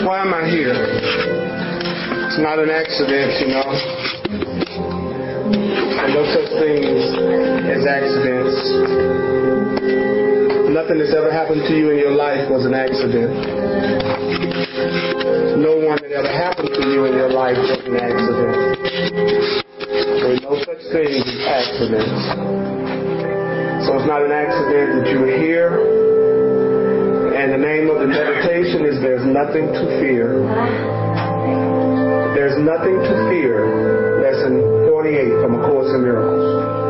Why am I here? It's not an accident, you know. And no such things as accidents. Nothing that's ever happened to you in your life was an accident. No one that ever happened to you in your life was an accident. There are no such things as accidents. So it's not an accident that you're here. And the name of the meditation is There's Nothing to Fear. There's nothing to fear. Lesson 48 from A Course in Miracles.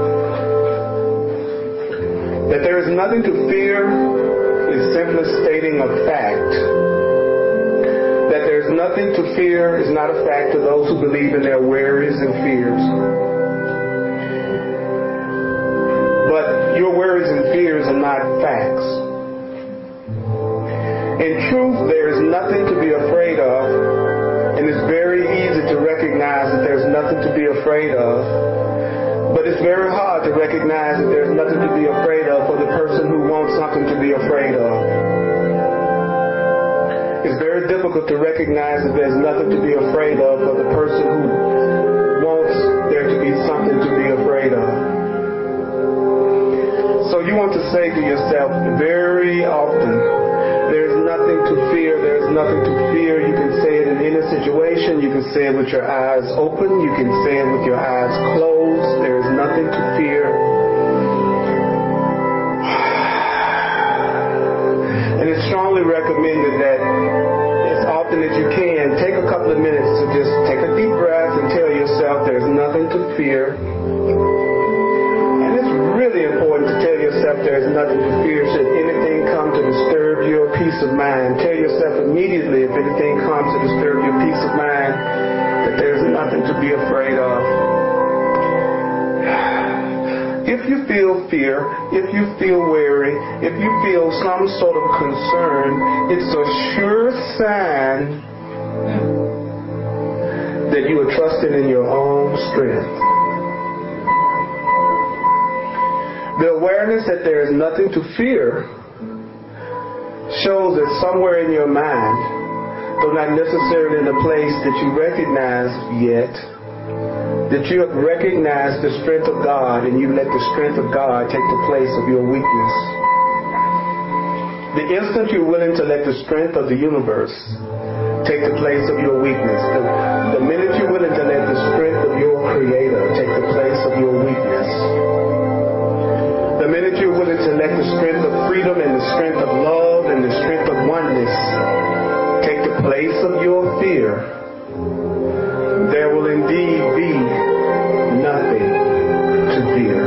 That there is nothing to fear is simply stating a fact. That there's nothing to fear is not a fact to those who believe in their worries and fears. But your worries and fears are not facts. In truth, there is nothing to be afraid of, and it's very easy to recognize that there's nothing to be afraid of. But it's very hard to recognize that there's nothing to be afraid of for the person who wants something to be afraid of. It's very difficult to recognize that there's nothing to be afraid of for the person who wants there to be something to be afraid of. So you want to say to yourself very often, there's nothing to fear, there's nothing to fear. You can say it in any situation. You can say it with your eyes open. You can say it with your eyes closed. There is nothing to fear. And it's strongly recommended that as often as you can, take a couple of minutes to just take a deep breath and tell yourself there's nothing to fear. And it's really important to tell yourself there's nothing to fear should anything come to disturb your peace of mind. Tell yourself immediately if anything comes to disturb your peace of mind that there's nothing to be afraid of. If you feel fear, if you feel worry, if you feel some sort of concern, it's a sure sign that you are trusting in your own strength. The awareness that there is nothing to fear shows that somewhere in your mind, though not necessarily in a place that you recognize yet, that you have recognized the strength of God and you let the strength of God take the place of your weakness. The instant you're willing to let the strength of the universe take the place of your weakness, the minute you're willing to let the strength of your Creator take the place of your weakness, the minute you're willing to let the strength of freedom and the strength of love and the strength of oneness take the place of your fear, there will indeed be nothing to fear.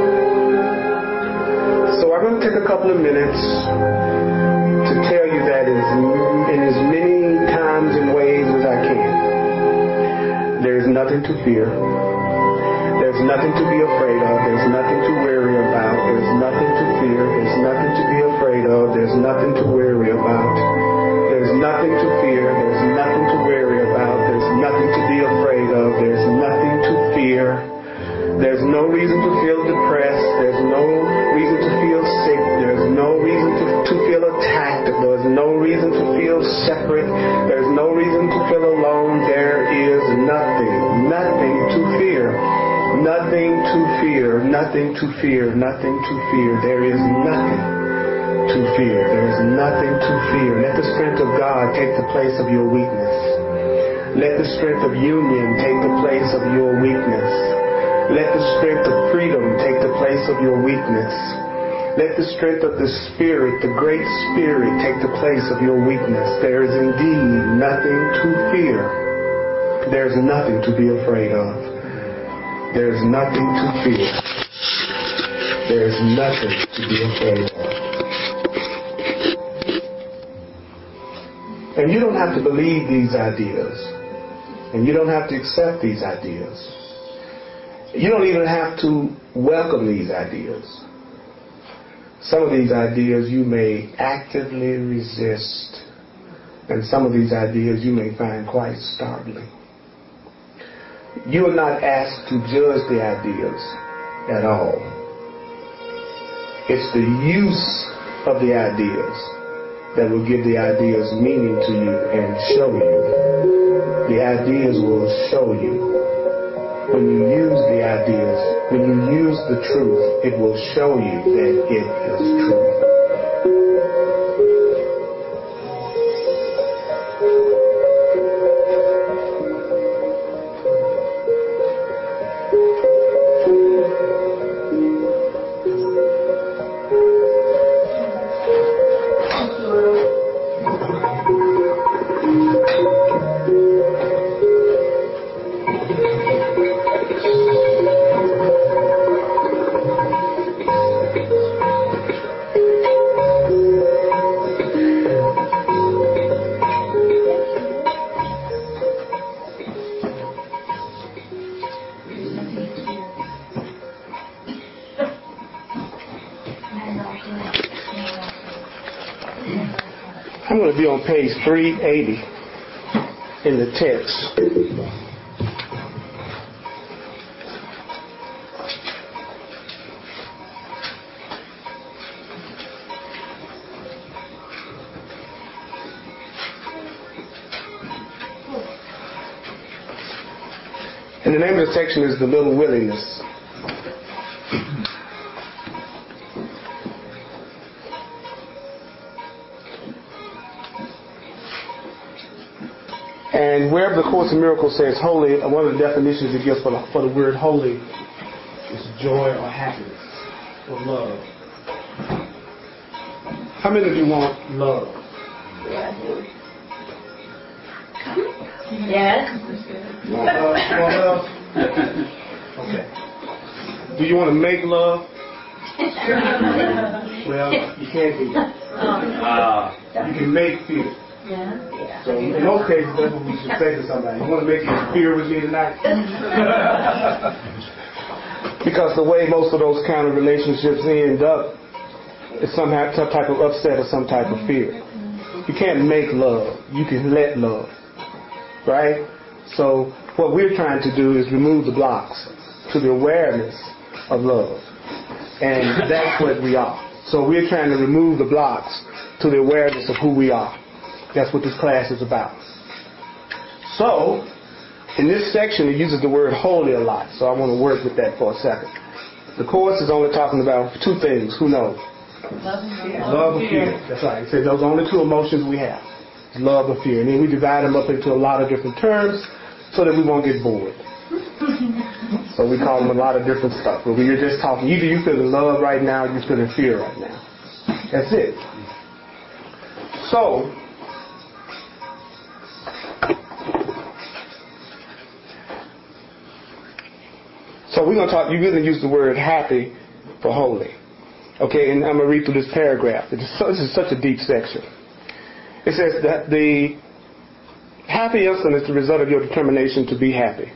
So I'm going to take a couple of minutes to tell you that in as many times and ways as I can. There is nothing to fear. There's nothing to be afraid of. There's nothing to worry about. There's nothing to fear. There's nothing to be afraid of. There's nothing to worry about. There's nothing to fear. There's nothing to worry about. There's nothing to be afraid of. There's nothing to fear. There's no reason to feel depressed. There's no reason to feel sick. There's no reason to feel attacked. There's no reason to feel separate. There's no reason to feel alone. There is nothing to fear. Nothing to fear, nothing to fear, nothing to fear. There is nothing to fear. There is nothing to fear. Let the strength of God take the place of your weakness. Let the strength of union take the place of your weakness. Let the strength of freedom take the place of your weakness. Let the strength of the Spirit, the Great Spirit, take the place of your weakness. There is indeed nothing to fear. There is nothing to be afraid of. There is nothing to fear. There is nothing to be afraid of. And you don't have to believe these ideas. And you don't have to accept these ideas. You don't even have to welcome these ideas. Some of these ideas you may actively resist. And some of these ideas you may find quite startling. You are not asked to judge the ideas at all. It's the use of the ideas that will give the ideas meaning to you and show you. The ideas will show you. When you use the ideas, when you use the truth, it will show you that it is true. I'm going to be on page 380 in the text. And the name of the section is The Little Willingness. And wherever the Course in Miracles says holy, one of the definitions it gives for the word holy is joy or happiness or love. How many of you want love? Yes. You want love? You want love? Okay. Do you want to make love? Well, you can't do that. You can make fear. Yeah. So in most cases, that's what we should say to somebody. You want to make fear with me tonight? Because the way most of those kind of relationships end up is some type of upset or some type of fear. You can't make love. You can let love. Right? So what we're trying to do is remove the blocks to the awareness of love. And that's what we are. So we're trying to remove the blocks to the awareness of who we are. That's what this class is about. So, in this section, it uses the word holy a lot. So I want to work with that for a second. The Course is only talking about two things. Who knows? Love and fear. That's right. It says those are only two emotions we have. Love and fear. And then we divide them up into a lot of different terms so that we won't get bored. So we call them a lot of different stuff. But when you're just talking, either you're feeling love right now or you're feeling fear right now. That's it. So, we're going to talk, you're going to use the word happy for holy. Okay, and I'm going to read through this paragraph. This is such a deep section. It says that the happy instant is the result of your determination to be happy.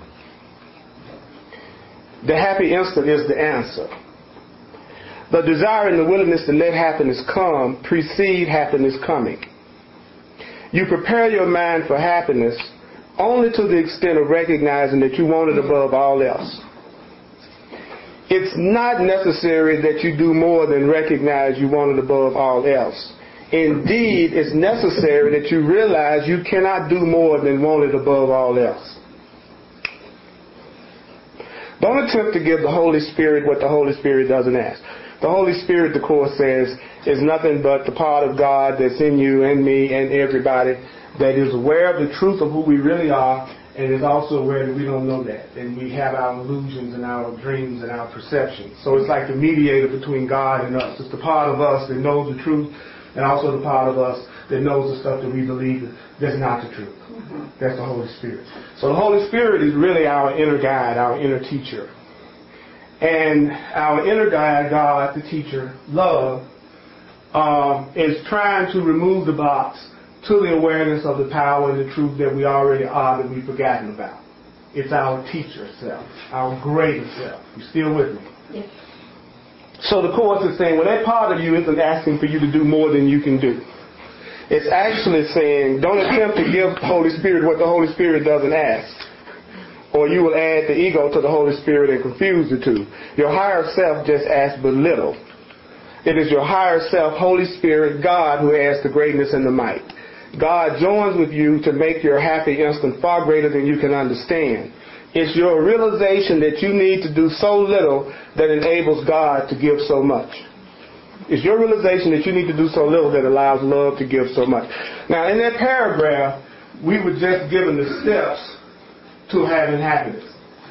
The happy instant is the answer. The desire and the willingness to let happiness come precede happiness coming. You prepare your mind for happiness only to the extent of recognizing that you want it above all else. It's not necessary that you do more than recognize you want it above all else. Indeed, it's necessary that you realize you cannot do more than want it above all else. Don't attempt to give the Holy Spirit what the Holy Spirit doesn't ask. The Holy Spirit, the Course says, is nothing but the part of God that's in you and me and everybody that is aware of the truth of who we really are, and is also aware that we don't know that. And we have our illusions and our dreams and our perceptions. So it's like the mediator between God and us. It's the part of us that knows the truth, and also the part of us that knows the stuff that we believe that's not the truth. That's the Holy Spirit. So the Holy Spirit is really our inner guide, our inner teacher. And our inner guide, God, the teacher, love, is trying to remove the blocks to the awareness of the power and the truth that we already are that we've forgotten about. It's our teacher self, our greater self. You still with me? Yes. So the Course is saying, well, that part of you isn't asking for you to do more than you can do. It's actually saying, don't attempt to give the Holy Spirit what the Holy Spirit doesn't ask, or you will add the ego to the Holy Spirit and confuse the two. Your higher self just asks but little. It is your higher self, Holy Spirit, God, who adds the greatness and the might. God joins with you to make your happy instant far greater than you can understand. It's your realization that you need to do so little that enables God to give so much. It's your realization that you need to do so little that allows love to give so much. Now, in that paragraph, we were just given the steps to having happiness.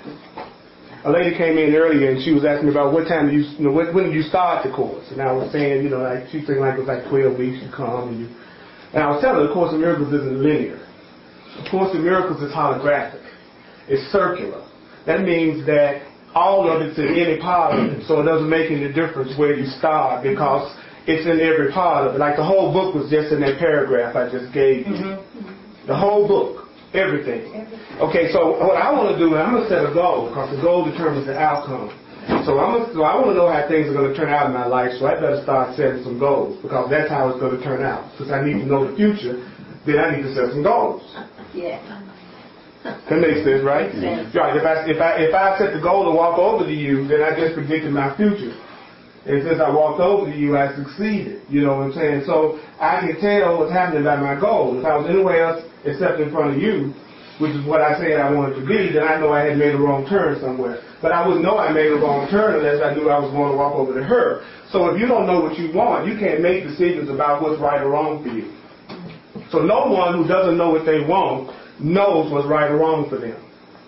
A lady came in earlier and she was asking me about what time do when did you start the course? And I was saying, like she was thinking like it was like 12 weeks you come and I was telling her the Course in Miracles isn't linear. The Course in Miracles is holographic. It's circular. That means that all of it's in any part of it, so it doesn't make any difference where you start because it's in every part of it. Like the whole book was just in that paragraph I just gave you. Mm-hmm. The whole book. Everything. Okay, so what I want to do, I'm going to set a goal because the goal determines the outcome. So I want to know how things are going to turn out in my life, so I better start setting some goals because that's how it's going to turn out. Since I need to know the future, then I need to set some goals. Yeah. That makes sense, right? Makes sense. Right. If I set the goal to walk over to you, then I just predicted my future. And since I walked over to you, I succeeded. You know what I'm saying? So I can tell what's happening by my goal. If I was anywhere else except in front of you, which is what I said I wanted to be, then I know I had made a wrong turn somewhere. But I wouldn't know I made a wrong turn unless I knew I was going to walk over to her. So if you don't know what you want, you can't make decisions about what's right or wrong for you. So no one who doesn't know what they want knows what's right or wrong for them.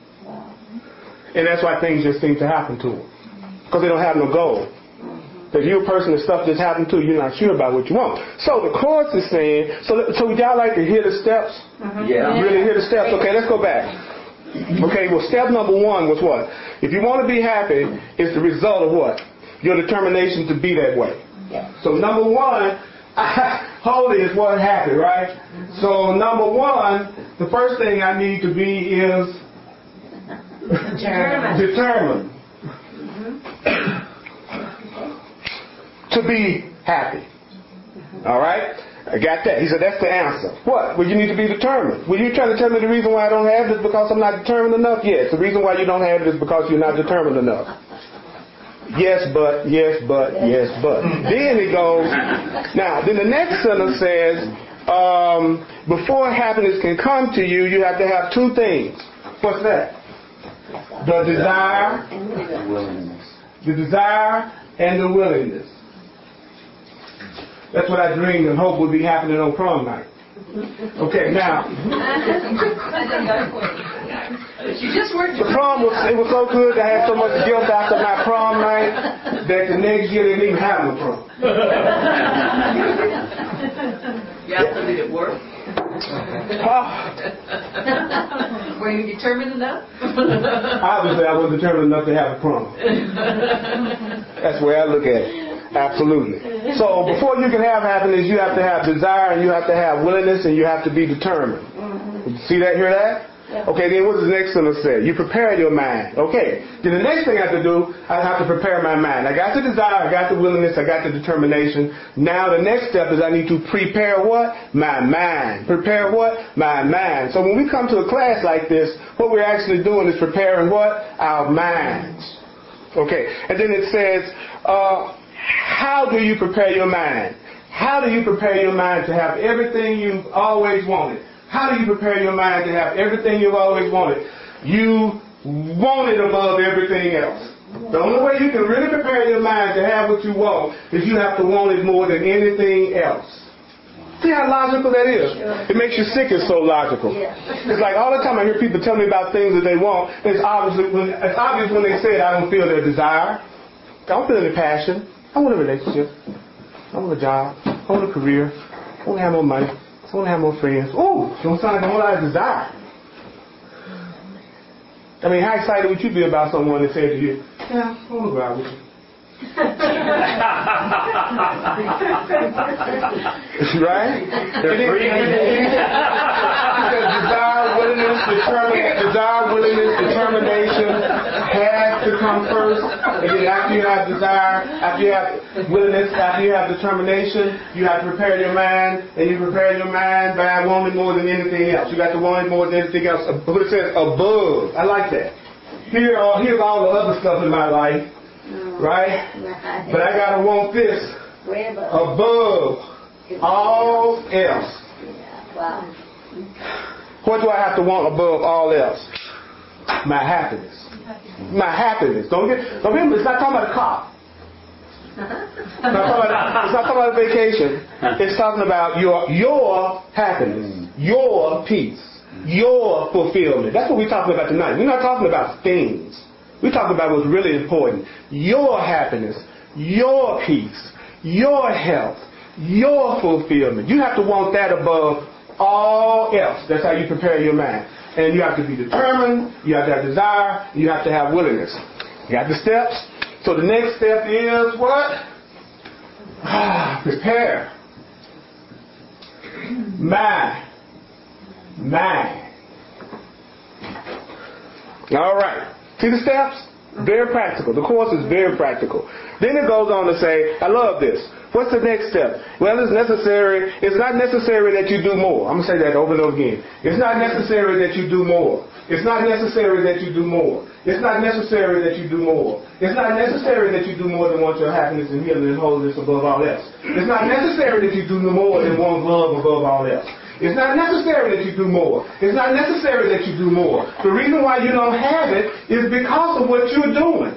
And that's why things just seem to happen to them. Because they don't have no goal. If you're a person that stuff just happened to, you're not sure about what you want. So the Course is saying, so would y'all like to hear the steps? Mm-hmm. Yeah. Really hear the steps? Okay, let's go back. Okay, well, step number 1 was what? If you want to be happy, it's the result of what? Your determination to be that way. Yeah. So number 1, holy is what happy, right? Mm-hmm. So number 1, the first thing I need to be is determined. Mm-hmm. To be happy. All right? I got that. He said, that's the answer. What? Well, you need to be determined. Well, you trying to tell me the reason why I don't have this because I'm not determined enough? Yes. The reason why you don't have it is because you're not determined enough. Yes, but. Then it goes, now, then the next sentence says, before happiness can come to you, you have to have 2 things. What's that? The desire and the willingness. The desire and the willingness. That's what I dreamed and hoped would be happening on prom night. Okay, now. You just weren't. The prom was so good. I had so much guilt after my prom night that the next year they didn't even have no prom. You also did it work. Were you determined enough? Obviously, I was determined enough to have a prom. That's the way I look at it. Absolutely. So before you can have happiness, you have to have desire, and you have to have willingness, and you have to be determined. See that? Hear that? Okay, then what does the next sentence say? You prepare your mind. Okay, then the next thing I have to do, I have to prepare my mind. I got the desire, I got the willingness, I got the determination. Now the next step is I need to prepare what? My mind. Prepare what? My mind. So when we come to a class like this, what we're actually doing is preparing what? Our minds. Okay, and then it says, how do you prepare your mind? How do you prepare your mind to have everything you've always wanted? How do you prepare your mind to have everything you've always wanted? You want it above everything else. The only way you can really prepare your mind to have what you want is you have to want it more than anything else. See how logical that is? It makes you sick. It's so logical. It's like all the time I hear people tell me about things that they want. It's obvious when they say it, I don't feel their desire. I don't feel any passion. I want a relationship. I want a job. I want a career. I want to have more money. I want to have more friends. Ooh, don't sound like a whole lot of desire. I mean, how excited would you be about someone that said to you, yeah, I want to go out with you? Right? Desire, willingness, determination has to come first. And then after you have desire, after you have willingness, after you have determination, you have to prepare your mind, and you prepare your mind by wanting more than anything else. You got to want it more than anything else. But it says above. I like that. Here's all the other stuff in my life. Right? But I gotta want this above all else. Wow. What do I have to want above all else? My happiness. My happiness. Don't get, it's not talking about a car. It's not talking about a vacation. It's talking about your happiness, your peace, your fulfillment. That's what we're talking about tonight. We're not talking about things. We're talking about what's really important. Your happiness, your peace, your health, your fulfillment. You have to want that above all else. That's how you prepare your mind. And you have to be determined, you have to have desire, you have to have willingness. You got the steps. So the next step is what? Prepare. Mind. All right. See the steps? Very practical. The course is very practical. Then it goes on to say, I love this. What's the next step? Well, it's not necessary that you do more. I'm going to say that over and over again. It's not necessary that you do more. It's not necessary that you do more. It's not necessary that you do more. It's not necessary that you do more than want your happiness and healing and holiness above all else. It's not necessary that you do more than want love above all else. It's not necessary that you do more. It's not necessary that you do more. The reason why you don't have it is because of what you're doing.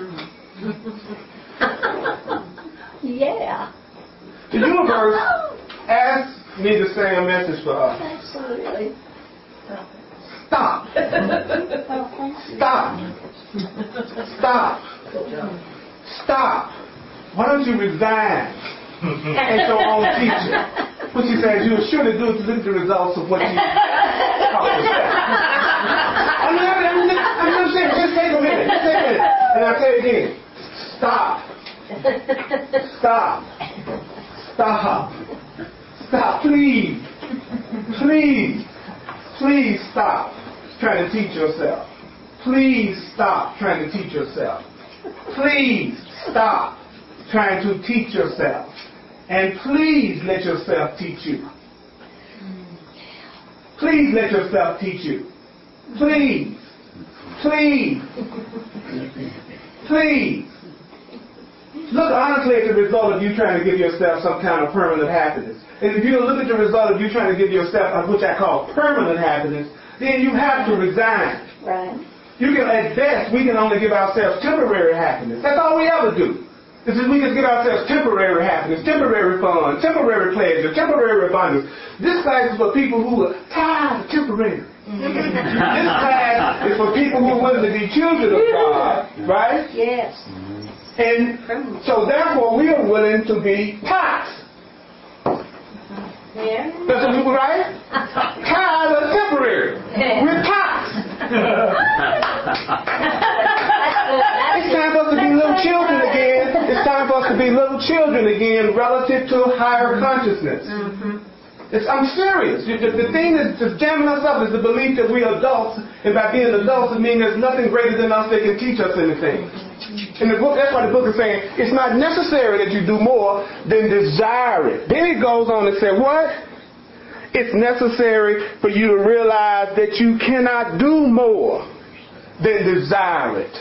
Yeah. The universe asked me to say a message for us. Absolutely. Stop. Stop. Stop. Stop. Why don't you resign as your own teacher? What she says you'll surely do is look at the results of what you accomplished. I'm just saying, just take a minute. And I'll tell you again. Stop. Stop. Stop. Stop. Please. Please. Please stop trying to teach yourself. Please stop trying to teach yourself. Please stop trying to teach yourself. And please let yourself teach you. Please let yourself teach you. Please. Please. Please. Look honestly at the result of you trying to give yourself some kind of permanent happiness. And if you don't look at the result of you trying to give yourself, which I call permanent happiness, then you have to resign. Right. You can, at best, we can only give ourselves temporary happiness. That's all we ever do. This is we can give ourselves temporary happiness, temporary fun, temporary pleasure, temporary abundance. This class is for people who are tired of temporary. This class is for people who are willing to be children of God, right? Yes. And so therefore we are willing to be pots. Yeah. That's what people, right? Tired of temporary. We're pots. It's time for us to be little children again. It's time for us to be little children again relative to higher consciousness. I'm serious. The thing that's just jamming us up is the belief that we are adults, and by being adults it means there's nothing greater than us that can teach us anything. In the book, that's why the book is saying it's not necessary that you do more than desire it. Then it goes on to say what? It's necessary for you to realize that you cannot do more than desire it.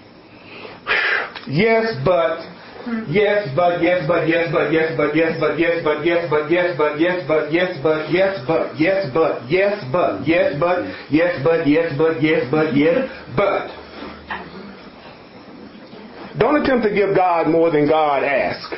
Yes, but. Yes, but, yes, but, yes, but, yes, but, yes, but, yes, but, yes, but, yes, but, yes, but, yes, but, yes, but, yes, but, yes, but, yes, but, yes, but, yes, but, yes, but, yes, but. Don't attempt to give God more than God asked.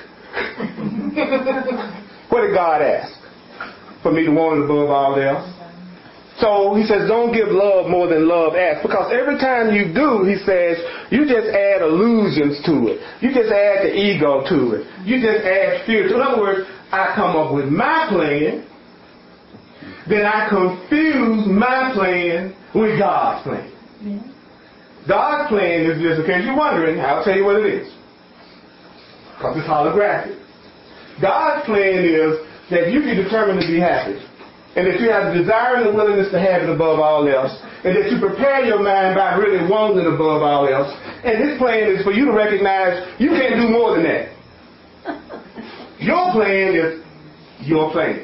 What did God ask? For me to want it above all else. So he says, don't give love more than love asks. Because every time you do, he says, you just add illusions to it. You just add the ego to it. You just add fear to it. In other words, I come up with my plan, then I confuse my plan with God's plan. Yeah. God's plan is this. In case you're wondering, I'll tell you what it is. Because it's holographic. God's plan is that you be determined to be happy. And that you have the desire and the willingness to have it above all else. And that you prepare your mind by really wanting it above all else. And his plan is for you to recognize you can't do more than that. Your plan is your plan.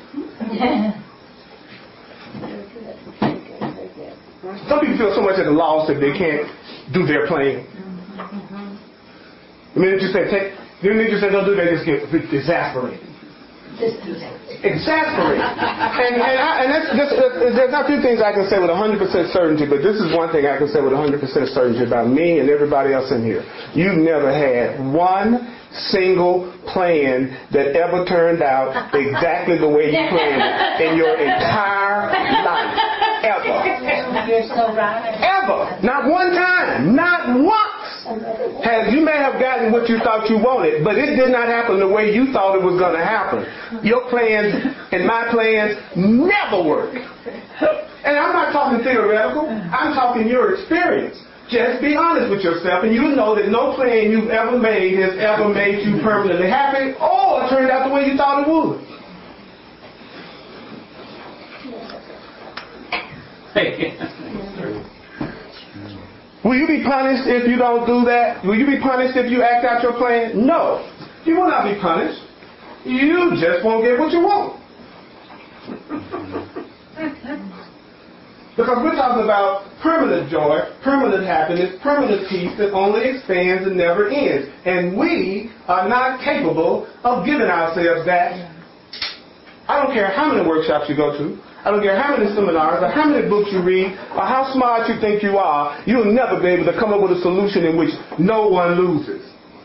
Some people feel so much at a loss that they can't do their plan. The minute you say, don't do that, just get exasperated. Exasperate. And that's just, there's a few things I can say with 100% certainty, but this is one thing I can say with 100% certainty about me and everybody else in here. You've never had one single plan that ever turned out exactly the way you planned it in your entire life. Ever. You're so right. Ever. Not one time. Not once. You may have gotten what you thought you wanted, but it did not happen the way you thought it was going to happen. Your plans and my plans never work. And I'm not talking theoretical. I'm talking your experience. Just be honest with yourself, and you know that no plan you've ever made has ever made you permanently happy or turned out the way you thought it would. Will you be punished if you don't do that? Will you be punished if you act out your plan? No. You will not be punished. You just won't get what you want. Because we're talking about permanent joy, permanent happiness, permanent peace that only expands and never ends. And we are not capable of giving ourselves that. I don't care how many workshops you go to. I don't care how many seminars or how many books you read or how smart you think you are. You'll never be able to come up with a solution in which no one loses.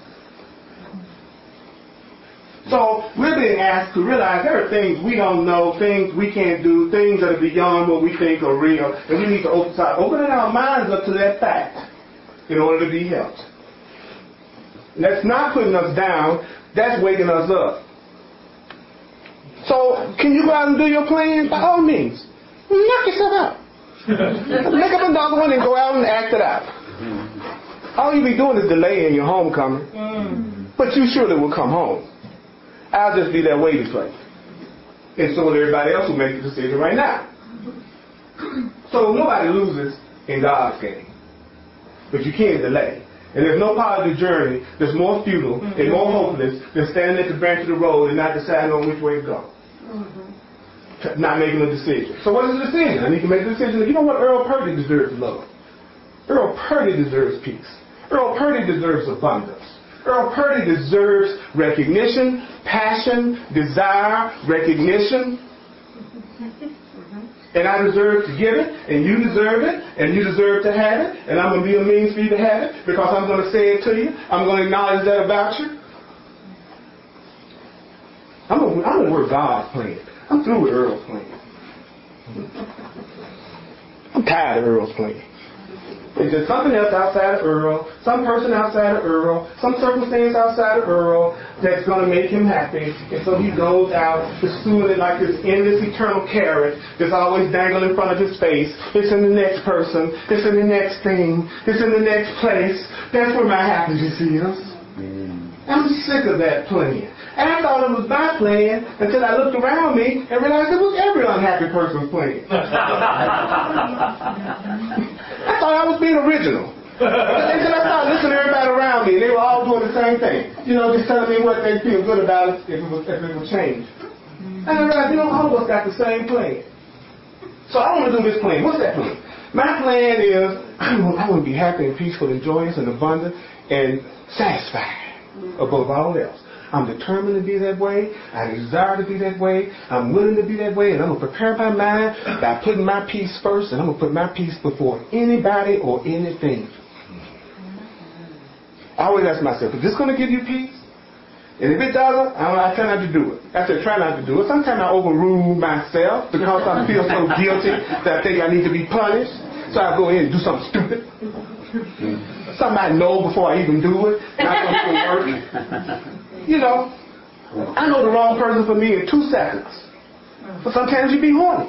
So we're being asked to realize there are things we don't know, things we can't do, things that are beyond what we think are real, and we need to start opening our minds up to that fact in order to be helped. And that's not putting us down, that's waking us up. So can you go out and do your plan? By all means. Knock yourself out. Make up another one and go out and act it out. All you'll be doing is delaying your homecoming. But you surely will come home. I'll just be that waiting place. And so will everybody else who make the decision right now. So nobody loses in God's game. But you can't delay. And there's no part of the journey that's more futile and more hopeless than standing at the branch of the road and not deciding on which way to go. Not making a decision. So what is the decision? I need to make a decision. You know what? Earl Purdy deserves love. Earl Purdy deserves peace. Earl Purdy deserves abundance. Earl Purdy deserves recognition, passion, desire, recognition. And I deserve to give it, and you deserve it, and you deserve to have it, and I'm going to be a means for you to have it because I'm going to say it to you. I'm going to acknowledge that about you. I'm going to work God's plan. I'm through with Earl's plan. I'm tired of Earl's plan. It's just something else outside of Earl, some person outside of Earl, some circumstance outside of Earl that's going to make him happy. And so he goes out pursuing it like this endless eternal carrot that's always dangling in front of his face. It's in the next person. It's in the next thing. It's in the next place. That's where my happiness is. I'm sick of that plan. And I thought it was my plan until I looked around me and realized it was every unhappy person's plan. I thought I was being original. Until I started listening to everybody around me, and they were all doing the same thing. You know, just telling me what they feel good about it if it would change. And I realized, all of us got the same plan. So I want to do this plan. What's that plan? My plan is I want to be happy and peaceful and joyous and abundant and satisfied above all else. I'm determined to be that way. I desire to be that way. I'm willing to be that way. And I'm going to prepare my mind by putting my peace first. And I'm going to put my peace before anybody or anything. I always ask myself, is this going to give you peace? And if it doesn't, I try not to do it. I said, try not to do it. Sometimes I overrule myself because I feel so guilty that I think I need to be punished. So I go in and do something stupid. Something I know before I even do it. Not going to work. I know the wrong person for me in 2 seconds. But sometimes you be horny.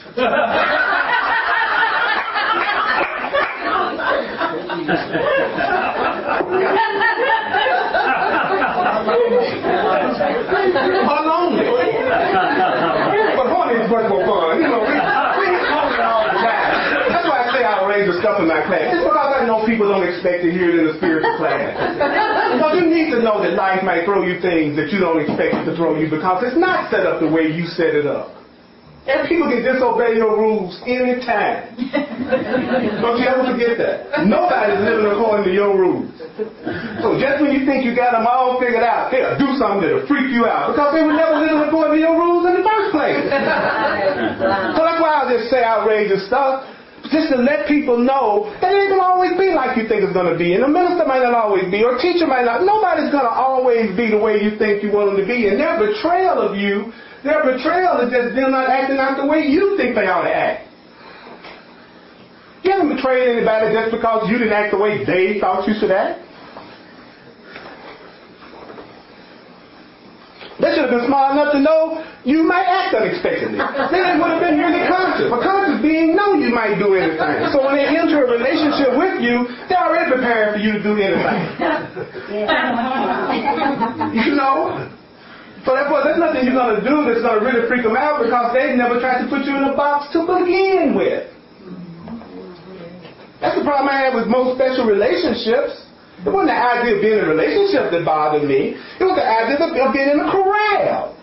Or lonely. But horny is much more fun. We horny all the time. That's why I say outrageous stuff in my class. It's because I know people don't expect to hear it in a spiritual class. But you need to know that life might throw you things that you don't expect it to throw you because it's not set up the way you set it up. And people can disobey your rules anytime. Don't you ever forget that. Nobody's living according to your rules. So just when you think you got them all figured out, they'll do something that'll freak you out because they were never living according to your rules in the first place. So that's why I'll just say outrageous stuff, just to let people know that it ain't going to always be like you think it's going to be. And the minister might not always be, or teacher might not. Nobody's going to always be the way you think you want them to be. And their betrayal of you, their betrayal is just them not acting out the way you think they ought to act. You haven't betrayed anybody just because you didn't act the way they thought you should act. They should have been smart enough to know you might act unexpectedly. Then they would have been really conscious. A conscious being know you might do anything. So when they enter a relationship with you, they're already prepared for you to do anything. You know? So therefore, there's nothing you're going to do that's going to really freak them out because they've never tried to put you in a box to begin with. That's the problem I have with most special relationships. It wasn't the idea of being in a relationship that bothered me. It was the idea of being in a corral.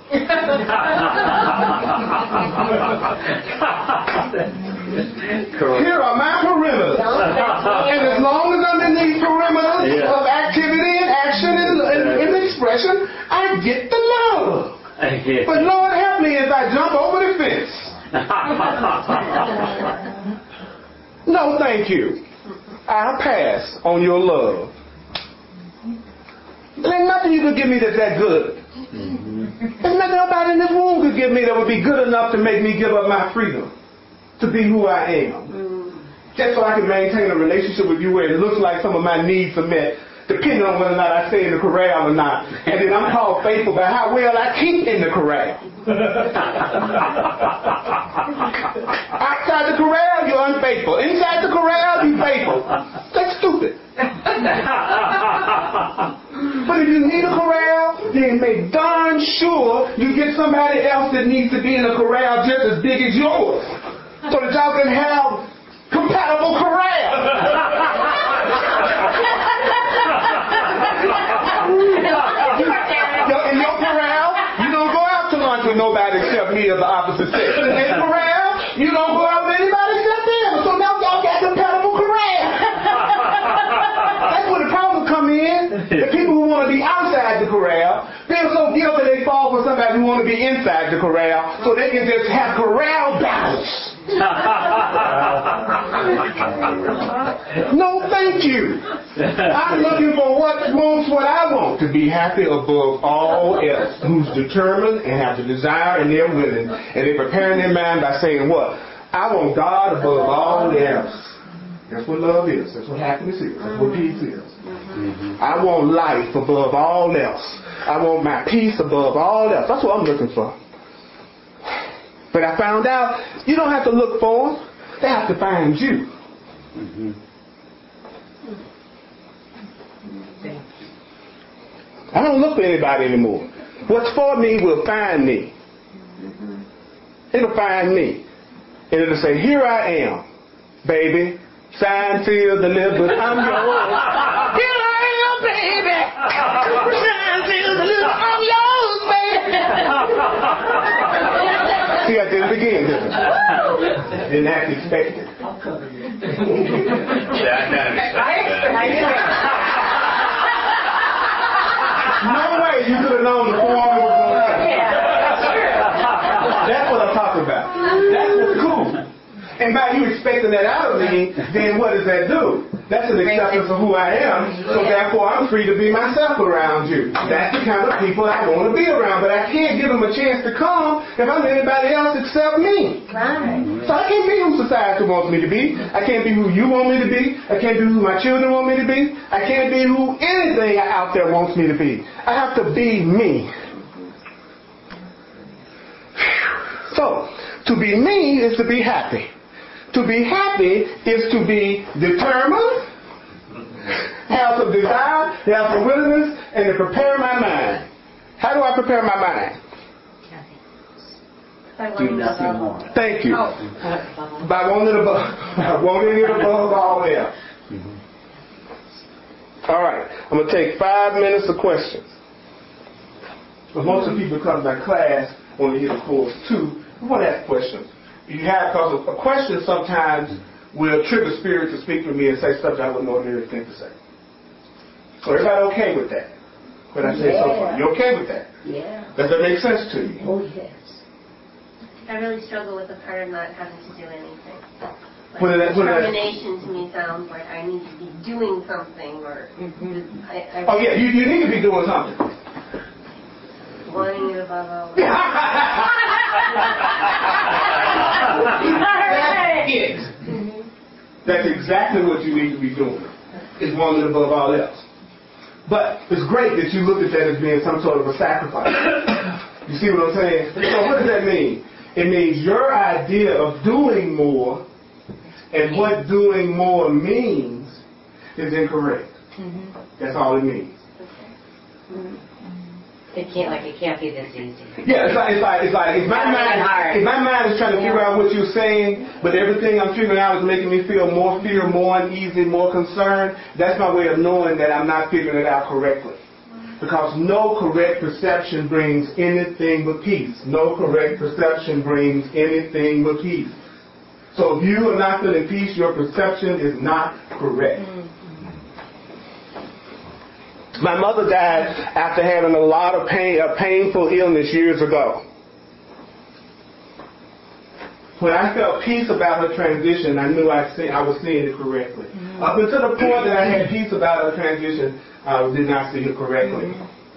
Here are my perimeters. And as long as I'm in these perimeters of activity and action and expression, I get the love. But Lord help me if I jump over the fence. No, thank you. I'll pass on your love. There ain't nothing you could give me that's that good. There's nothing nobody in this room could give me that would be good enough to make me give up my freedom to be who I am. Just so I can maintain a relationship with you where it looks like some of my needs are met, depending on whether or not I stay in the corral or not. And then I'm called faithful by how well I keep in the corral. Outside the corral, you're unfaithful. Inside the corral, you're faithful. That's stupid. But if you need a corral, then make darn sure you get somebody else that needs to be in a corral just as big as yours, so that y'all can have compatible corrals. In your corral, you don't go out to lunch with nobody except me of the opposite sex. In their corral, you don't go out with anybody except them. So now y'all got compatible corrals. That's where the problem come in. The people who want to be outside the corral, they're so guilty they fall for somebody who want to be inside the corral so they can just have corral battles. No, thank you. I'm looking for what I want, to be happy above all else, who's determined and have the desire and they're willing, and they're preparing their mind by saying what? I want God above all else. That's what love is. That's what happiness is. That's what peace is. I want life above all else. I want my peace above all else. That's what I'm looking for. But I found out you don't have to look for them. They have to find you. I don't look for anybody anymore. What's for me will find me. It'll find me. And it'll say, here I am, baby. Signed, sealed, delivered, I'm yours. Here I am, baby. Signed, sealed, delivered, I'm yours, baby. See, I did it again, didn't I? Didn't have to expect it. No way you could have known the form was going to happen. That's what I'm talking about. That's what's cool. And by you expecting that out of me, then what does that do? That's an acceptance of who I am, so therefore I'm free to be myself around you. That's the kind of people I want to be around, but I can't give them a chance to come if I'm anybody else except me. Right. So I can't be who society wants me to be. I can't be who you want me to be. I can't be who my children want me to be. I can't be who anything out there wants me to be. I have to be me. So, to be me is to be happy. To be happy is to be determined, have some desire, have some willingness, and to prepare my mind. How do I prepare my mind? Do nothing more. Thank you. By wanting it above all else. All right. I'm going to take 5 minutes of questions. But most of the people who come to my class only hear the course 2. I want to ask questions. You have, because a question sometimes will trigger spirit to speak to me and say stuff that I wouldn't ordinarily think to say. So everybody okay with that? What I say so far? You okay with that? Yeah. Does that make sense to you? Oh, yes. I really struggle with the part of not having to do anything. What is that? Determination to me sounds like I need to be doing something, or Oh yeah, you need to be doing something. Wanting it above all. That's it. That's exactly what you need to be doing. Is wanting it above all else. But it's great that you look at that as being some sort of a sacrifice. You see what I'm saying? So what does that mean? It means your idea of doing more and what doing more means is incorrect. That's all it means. It can't be this easy. Yeah, if my mind is trying to figure out what you're saying, but everything I'm figuring out is making me feel more fear, more uneasy, more concerned, that's my way of knowing that I'm not figuring it out correctly. Because no correct perception brings anything but peace. No correct perception brings anything but peace. So if you are not feeling peace, your perception is not correct. My mother died after having a lot of pain, a painful illness years ago. When I felt peace about her transition, I knew I was seeing it correctly. Up until the point that I had peace about her transition, I did not see it correctly.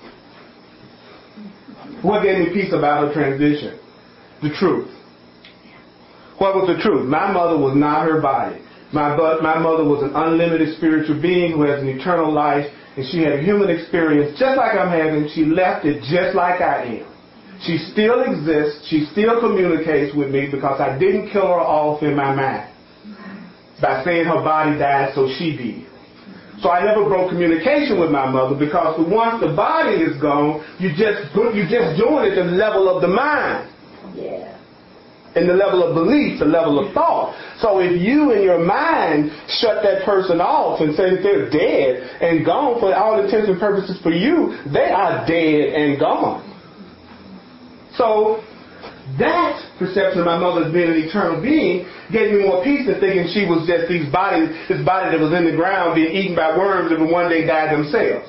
What gave me peace about her transition? The truth. What was the truth? My mother was not her body. My mother was an unlimited spiritual being who has an eternal life, and she had a human experience just like I'm having. She left it just like I am. She still exists. She still communicates with me because I didn't kill her off in my mind by saying her body died, so she did. So I never broke communication with my mother because once the body is gone, you're just doing it at the level of the mind. Yeah. In the level of belief, the level of thought. So if you in your mind shut that person off and say that they're dead and gone for all intents and purposes for you, they are dead and gone. So that perception of my mother as being an eternal being gave me more peace than thinking she was just this body that was in the ground being eaten by worms that would one day die themselves.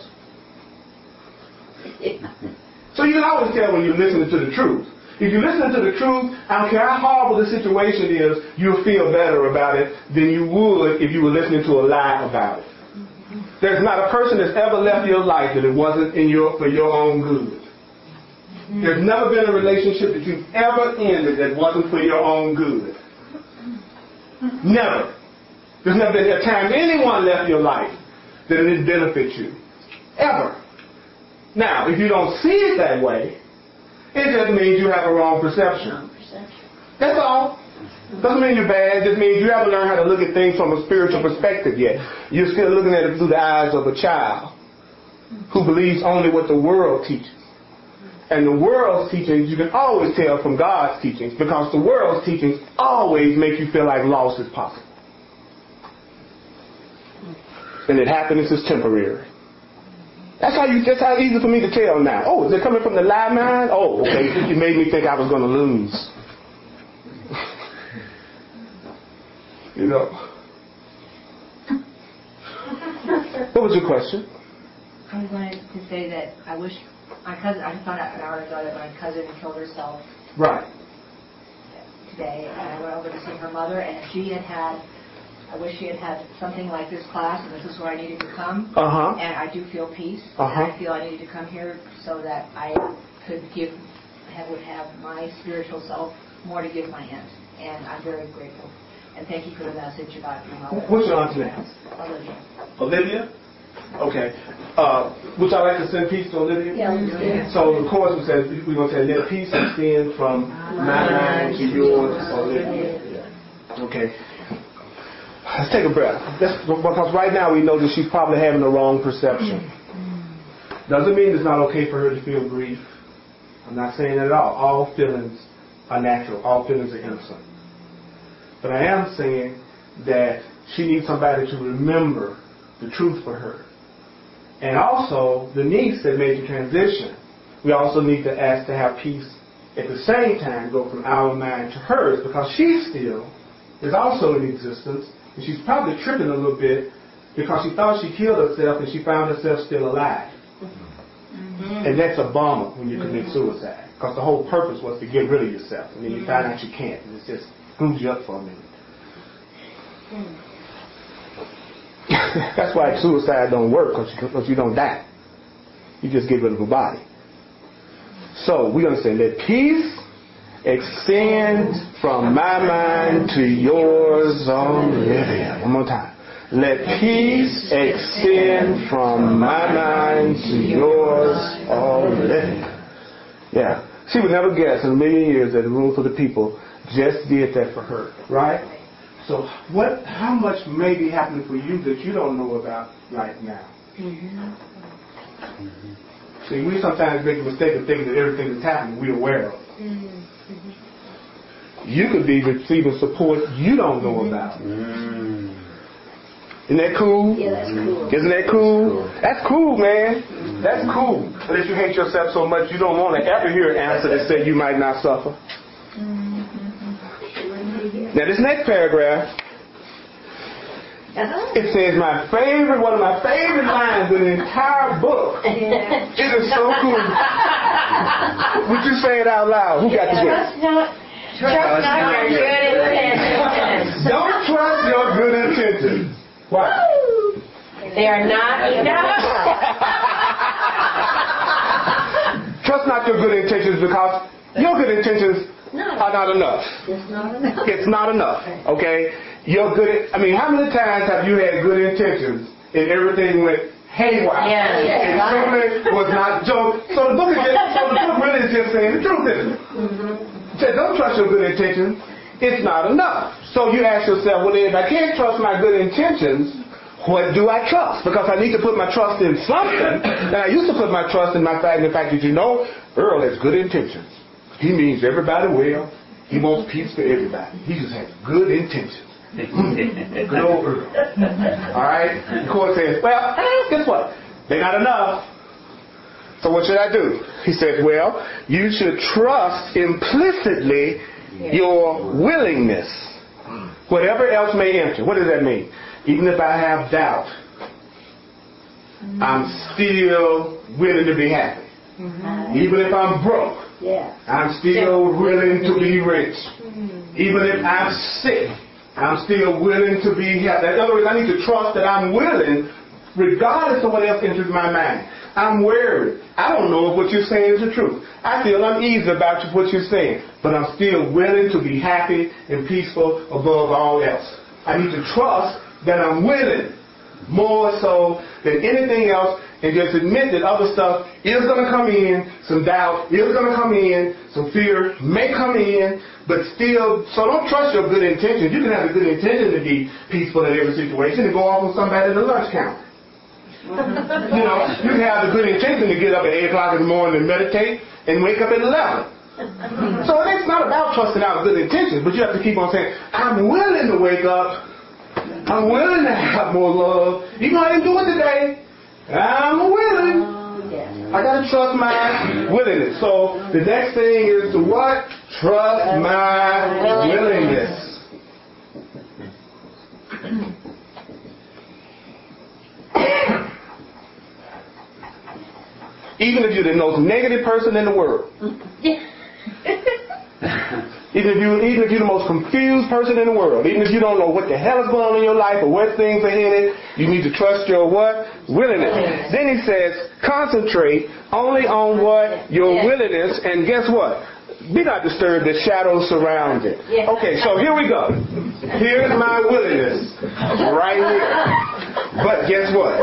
So you can always tell when you're listening to the truth. If you listen to the truth, I don't care how horrible the situation is, you'll feel better about it than you would if you were listening to a lie about it. There's not a person that's ever left your life that it wasn't for your own good. There's never been a relationship that you've ever ended that wasn't for your own good. Never. There's never been a time anyone left your life that it didn't benefit you. Ever. Now, if you don't see it that way, it just means you have a wrong perception. That's all. Doesn't mean you're bad. It just means you haven't learned how to look at things from a spiritual perspective yet. You're still looking at it through the eyes of a child who believes only what the world teaches. And the world's teachings, you can always tell from God's teachings, because the world's teachings always make you feel like loss is possible. And that happiness is temporary. That's how easy for me to tell now. Oh, is it coming from the lie mind? Oh, okay. You made me think I was going to lose. You know. What was your question? I wanted to say that I wish my cousin, I found out an hour ago that my cousin killed herself. Right. Today, and I went over to see her mother, and if she had I wish she had had something like this class, and this is where I needed to come. And I do feel peace. And I feel I needed to come here so that I could would have my spiritual self more to give my aunt. And I'm very grateful. And thank you for the message about your mother. What's your aunt's name? Olivia. Olivia? Okay. Would y'all like to send peace to Olivia? Yeah. So the chorus says, we're going to say, let peace extend from my mind to yours, Olivia. Okay. Let's take a breath. Because right now we know that she's probably having the wrong perception. Doesn't mean it's not okay for her to feel grief. I'm not saying that at all. All feelings are natural. All feelings are innocent. But I am saying that she needs somebody to remember the truth for her. And also, the niece that made the transition, we also need to ask to have peace at the same time go from our mind to hers, because she still is also in existence, and she's probably tripping a little bit because she thought she killed herself and she found herself still alive. Mm-hmm. And that's a bummer when you commit suicide, because the whole purpose was to get rid of yourself, and then you find out you can't, and it just screws you up for a minute. That's why suicide don't work, because you don't die. You just get rid of the body. So we're going to say, let peace extend from my mind to yours already. One more time. Let peace extend from my mind to yours already. Yeah. She would never guess in a million years that the Room for the People just did that for her. Right? So how much may be happening for you that you don't know about right now? See, we sometimes make the mistake of thinking that everything that's happening we're aware of. You could be receiving support you don't know about. Isn't that cool? Yeah, that's cool. Isn't that cool? That's cool, man. That's cool. Unless you hate yourself so much you don't want to ever hear an answer that says you might not suffer. Now this next paragraph, it says one of my favorite lines in the entire book. It is so cool. Would you say it out loud? Who got the book? Trust not your good intentions. Don't trust your good intentions. Why? They are not enough. Trust not your good intentions, because your good intentions are not enough. It's not enough. It's not enough. Okay? How many times have you had good intentions and everything went haywire? And something was not so the book really is just saying the truth, isn't it? It says, don't trust your good intentions. It's not enough. So you ask yourself, well, if I can't trust my good intentions, what do I trust? Because I need to put my trust in something. And I used to put my trust in the fact that Earl has good intentions. He means everybody well. He wants peace for everybody. He just has good intentions. Good old Earl. All right? The court says, well, guess what? They're not enough. So what should I do? He says, well, you should trust implicitly your willingness. Whatever else may enter. What does that mean? Even if I have doubt, I'm still willing to be happy. Even if I'm broke, I'm still willing to be rich. Even if I'm sick, I'm still willing to be happy. In other words, I need to trust that I'm willing, regardless of what else enters my mind. I'm worried. I don't know if what you're saying is the truth. I feel uneasy about what you're saying, but I'm still willing to be happy and peaceful above all else. I need to trust that I'm willing more so than anything else, and just admit that other stuff is going to come in, some doubt is going to come in, some fear may come in, but still, so don't trust your good intentions. You can have a good intention to be peaceful in every situation and go off on somebody at the lunch counter. You can have the good intention to get up at 8 o'clock in the morning and meditate and wake up at 11. So it's not about trusting out good intentions, but you have to keep on saying, I'm willing to wake up. I'm willing to have more love. Even though I didn't do it today, I'm willing. I got to trust my willingness. So the next thing is to what? Trust my willingness. Even if you're the most negative person in the world. Even if you're the most confused person in the world. Even if you don't know what the hell is going on in your life or what things are in it, you need to trust your what? Willingness. Then he says, concentrate only on what? Your willingness. And guess what? Be not disturbed that shadows surround it. Okay, so here we go. Here's my willingness. Right here. But guess what?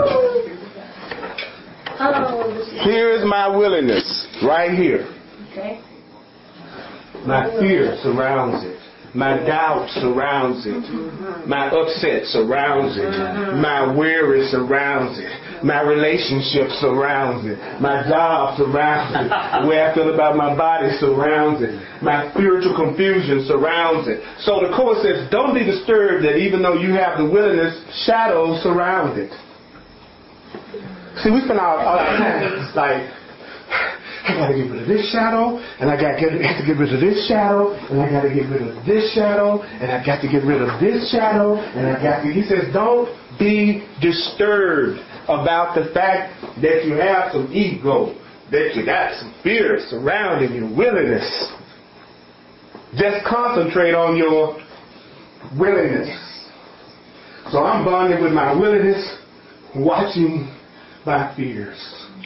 Here is my willingness. Right here. Okay. My fear surrounds it. My doubt surrounds it. My upset surrounds it. My worry surrounds it. My relationship surrounds it. My job surrounds it. The way I feel about my body surrounds it. My spiritual confusion surrounds it. So the Course says, don't be disturbed that even though you have the willingness, shadows surround it. See, we spend our time like, I got to get rid of this shadow, and I got to get rid of this shadow, and I got to get rid of this shadow, and I got to get rid of this shadow, and I got to. He says, don't be disturbed about the fact that you have some ego, that you got some fear surrounding your willingness. Just concentrate on your willingness. So I'm bonded with my willingness, watching my fears.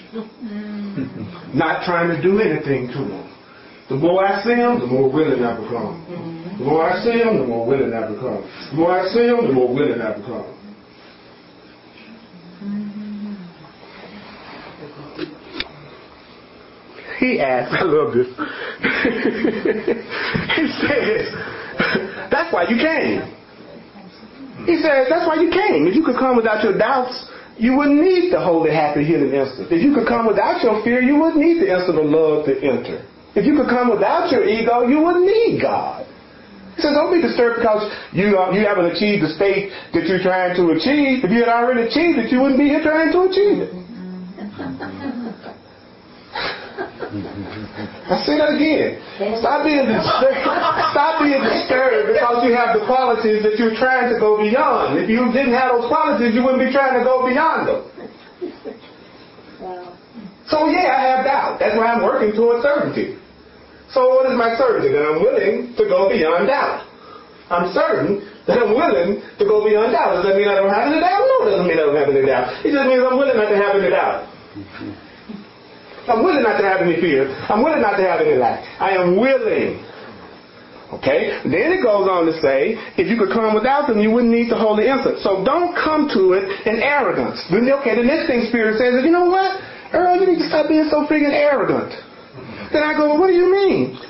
Not trying to do anything to them. The more I see them, the more willing I become. The more I see them, the more willing I become. The more I see them, the more willing I become. He asked, I love this. He says, that's why you came. He says, that's why you came. If you could come without your doubts, you wouldn't need the holy, happy, healing instant. If you could come without your fear, you wouldn't need the instant of love to enter. If you could come without your ego, you wouldn't need God. He says, don't be disturbed because you haven't achieved the state that you're trying to achieve. If you had already achieved it, you wouldn't be here trying to achieve it. I say that again. Stop being disturbed because you have the qualities that you're trying to go beyond. If you didn't have those qualities, you wouldn't be trying to go beyond them. So yeah, I have doubt. That's why I'm working towards certainty. So what is my certainty? That I'm willing to go beyond doubt. I'm certain that I'm willing to go beyond doubt. Does that mean I don't have any doubt? No, it doesn't mean I don't have any doubt. It just means I'm willing not to have any doubt. I'm willing not to have any fear. I'm willing not to have any lack. I am willing. Okay? Then it goes on to say, if you could come without them, you wouldn't need the holy instant. So don't come to it in arrogance. Okay, the next thing Spirit says is, you know what? Earl, you need to stop being so freaking arrogant. Then I go, well, what do you mean?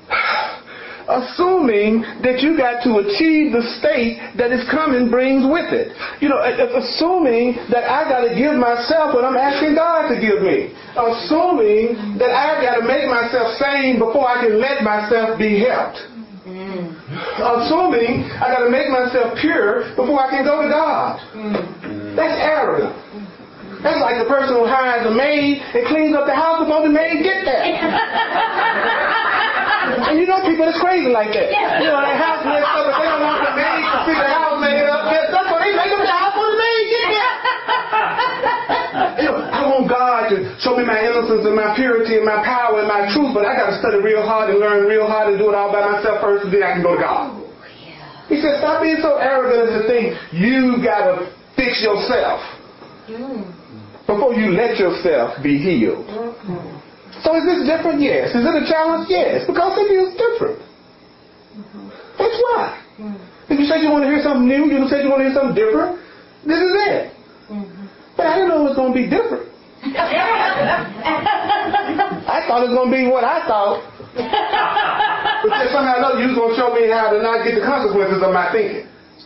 Assuming that you got to achieve the state that is coming brings with it. You know, assuming that I got to give myself what I'm asking God to give me. Assuming that I got to make myself sane before I can let myself be helped. Assuming I got to make myself pure before I can go to God. That's arrogant. That's like the person who hires a maid and cleans up the house before the maid gets there. And you know people that's crazy like that. You know, their house messed up, but they don't want the maid to see the house made up. That's why they make up the house before the maid gets there. You know, I want God to show me my innocence and my purity and my power and my truth, but I got to study real hard and learn real hard and do it all by myself first, and then I can go to God. He said, stop being so arrogant as to think you got to fix yourself before you let yourself be healed. So is this different? Yes. Is it a challenge? Yes. Because it is different. That's why. If you said you want to hear something new, you said you want to hear something different, this is it. But I didn't know it was going to be different. I thought it was going to be what I thought. But then somehow or another you was going to show me how to not get the consequences of my thinking.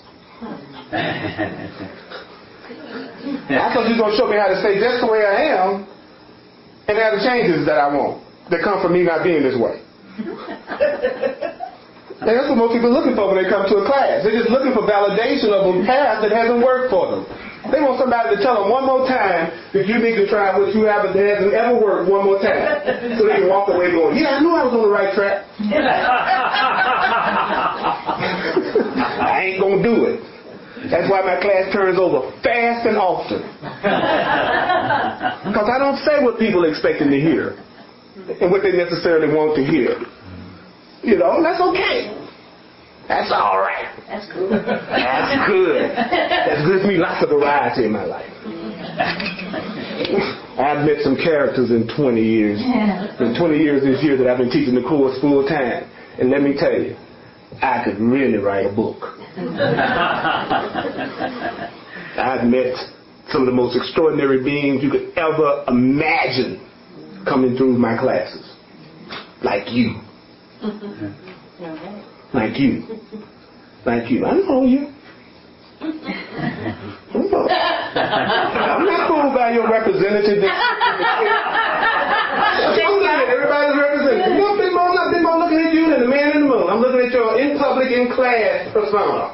I thought you was going to show me how to stay just the way I am and have the changes that I want that come from me not being this way. And that's what most people are looking for when they come to a class. They're just looking for validation of a path that hasn't worked for them. They want somebody to tell them one more time that you need to try what you haven't that hasn't ever worked one more time. So they can walk away going, yeah, I knew I was on the right track. I ain't going to do it. That's why my class turns over fast and often. Because I don't say what people are expecting to hear and what they necessarily want to hear. You know, that's okay. That's all right. That's good. That's good. That gives me lots of variety in my life. I've met some characters in 20 years. In 20 years this year that I've been teaching the course full time. And let me tell you, I could really write a book. I've met some of the most extraordinary beings you could ever imagine coming through my classes. Like you. Like you. Like you. I know you. I'm not fooled by your representativeness. I'm looking at everybody's representative. You know, Big Mo, I'm not looking at you and the man in the moon. I'm looking at your in public, in class persona.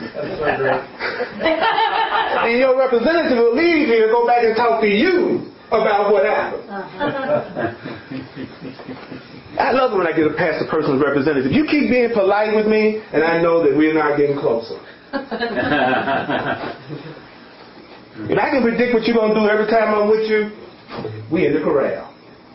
And your representative will leave here and go back and talk to you about what happened. I love it when I get a past the person's representative. You keep being polite with me, and I know that we're not getting closer. If I can predict what you're going to do every time I'm with you, we in the corral.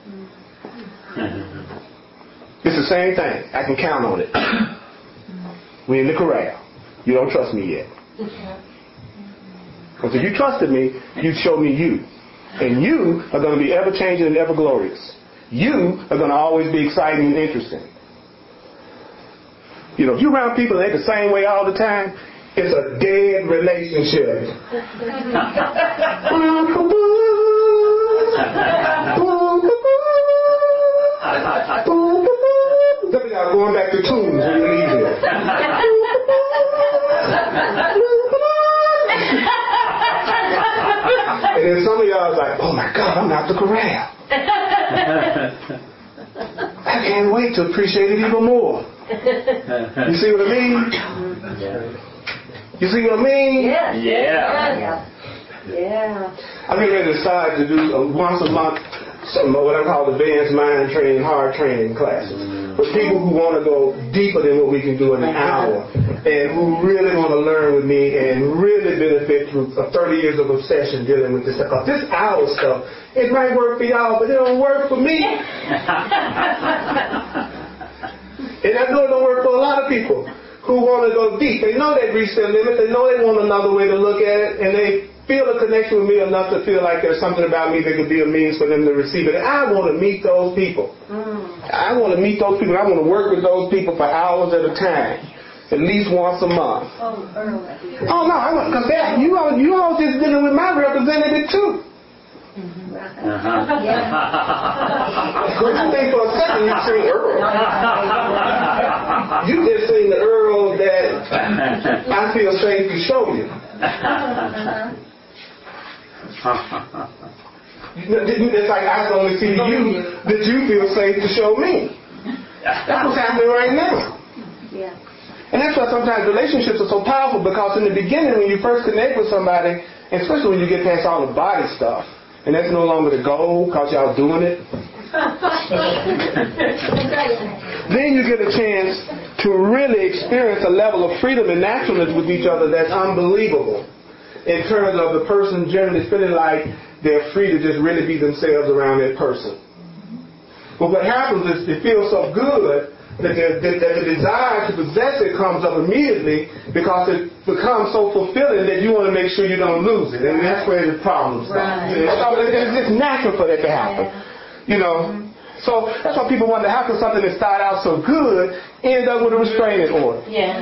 It's the same thing. I can count on it. We in the corral. You don't trust me yet. Because if you trusted me, you'd show me you. And you are going to be ever-changing and ever-glorious. You are going to always be exciting and interesting. You know, if you're around people that ain't the same way all the time, it's a dead relationship. Some of y'all going back to tunes when you leave here. And then some of y'all is like, oh my God, I'm out the corral. I can't wait to appreciate it even more. You see what I mean? You see what I mean? Yeah. I'm getting ready to decide to do once a month some what I call advanced mind training, hard training classes for people who want to go deeper than what we can do in an hour and who really want to learn with me and really benefit through 30 years of obsession dealing with this stuff. Because this hour stuff, it might work for y'all, but it don't work for me. And I know it don't work for a lot of people who want to go deep. They know they've reached their limit. They know they want another way to look at it, and they feel a connection with me enough to feel like there's something about me that could be a means for them to receive it. And I want to meet those people. I want to meet those people. I want to work with those people for hours at a time, at least once a month. Oh no, because you all just dealing with my representative too. Could you think for a second you seen Earl? You just seen the Earl that I feel safe to show you. It's like I can only see you that you feel safe to show me. That's what's happening right now. Yeah. And that's why sometimes relationships are so powerful, because in the beginning when you first connect with somebody, especially when you get past all the body stuff, and that's no longer the goal because y'all doing it, then you get a chance to really experience a level of freedom and naturalness with each other that's unbelievable, in terms of the person generally feeling like they're free to just really be themselves around that person. But what happens is it feels so good that the desire to possess it comes up immediately, because it becomes so fulfilling that you want to make sure you don't lose it. And that's where the problem starts. Right. It's just natural for that to happen. You know? So that's why people wonder, how can something that started out so good end up with a restraining order? Yeah.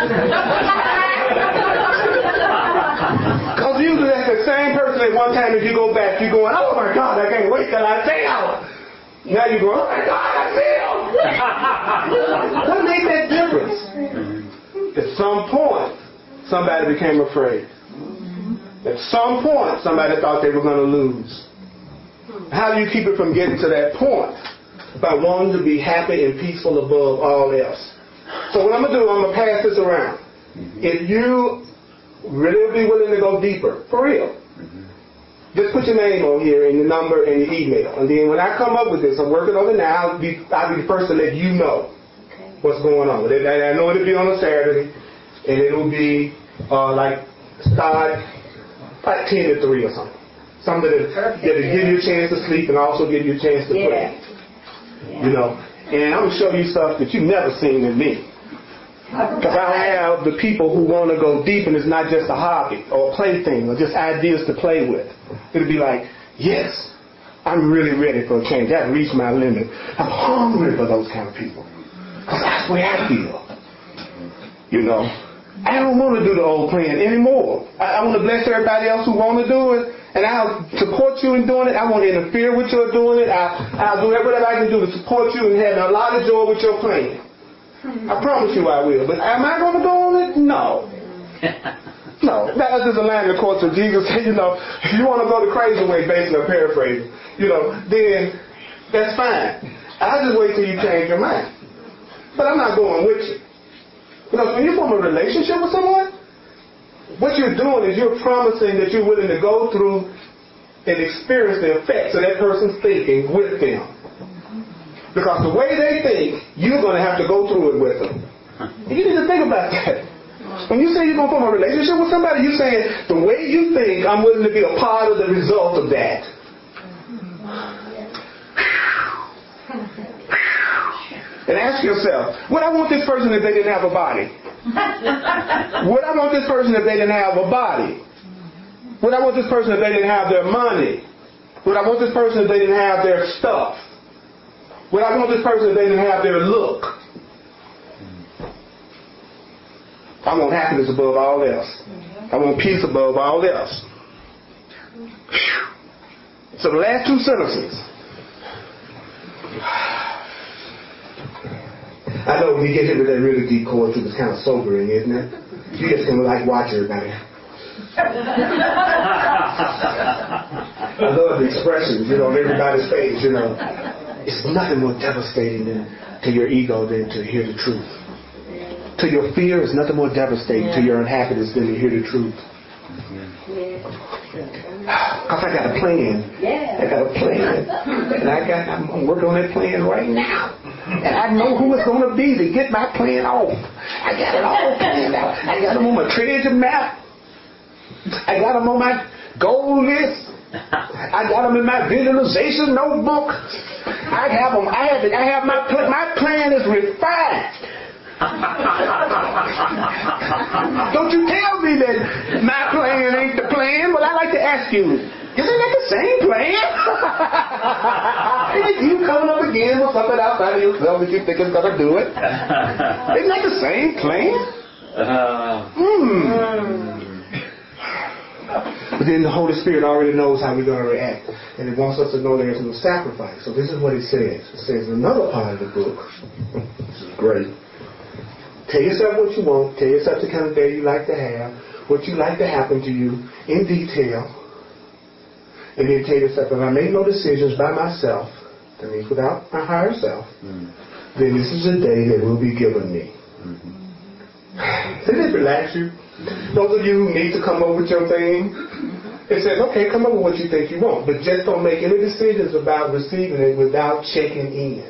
Because usually that's the same person at one time. If you go back, you're going, oh my God, I can't wait till I fail. Now you go, oh my God, I failed. What made that difference? At some point, somebody became afraid. At some point, somebody thought they were going to lose. How do you keep it from getting to that point? By wanting to be happy and peaceful above all else. So what I'm going to do, I'm going to pass this around. If you really be willing to go deeper, for real, just put your name on here and your number and your email. And then when I come up with this, I'm working on it now, I'll be the first to let you know what's going on. And I know it'll be on a Saturday, and it'll be start like 10 to 3 or something. Something that'll give you a chance to sleep and also give you a chance to play. You know, and I'm going to show you stuff that you've never seen in me. Because I have the people who want to go deep, and it's not just a hobby or a plaything or just ideas to play with. It'll be like, yes, I'm really ready for a change. I've reached my limit. I'm hungry for those kind of people. Because that's the way I feel. You know, I don't want to do the old plan anymore. I want to bless everybody else who want to do it. And I'll support you in doing it. I won't interfere with your doing it. I'll do whatever I can do to support you and have a lot of joy with your plan. I promise you I will. But am I going to go on it? No. No. That's just a line of the quotes of Jesus said, you know, if you want to go the crazy way, basically, I'm paraphrasing, you know, then that's fine. I'll just wait till you change your mind. But I'm not going with you. Because when you form a relationship with someone, what you're doing is you're promising that you're willing to go through and experience the effects of that person's thinking with them. Because the way they think, you're going to have to go through it with them. And you need to think about that. When you say you're going to form a relationship with somebody, you're saying, the way you think, I'm willing to be a part of the result of that. And ask yourself, would I want this person if they didn't have a body? Would I want this person if they didn't have a body? Would I want this person if they didn't have their money? Would I want this person if they didn't have their stuff? Would I want this person if they didn't have their look? I want happiness above all else. I want peace above all else. So the last two sentences. I know when you get into that really deep chord, it's kind of sobering, isn't it? You just going to like watch everybody. I love the expressions, on everybody's face, It's nothing more devastating to your ego than to hear the truth. To your fear, it's nothing more devastating to your unhappiness than to hear the truth. Because I got a plan. I got a plan. And I'm working on that plan right now. And I know who it's going to be to get my plan off. I got it all planned out. I got them on my treasure map. I got them on my goal list. I got them in my visualization notebook. I have them. I have my plan. My plan is refined. Don't you tell me that my plan ain't the plan. Well, I like to ask you, isn't that the same plan? You coming up again with something outside of yourself that you think is going to do it. Isn't that the same plan? But then the Holy Spirit already knows how we're going to react. And it wants us to know there's no sacrifice. So this is what it says. It says in another part of the book, this is great. Tell yourself what you want. Tell yourself the kind of day you like to have. What you like to happen to you in detail. And then tell yourself, if I make no decisions by myself, that means without my higher self, then this is a day that will be given me. Doesn't it relax you? Those of you who need to come up with your thing, it says, okay, come up with what you think you want. But just don't make any decisions about receiving it without checking in.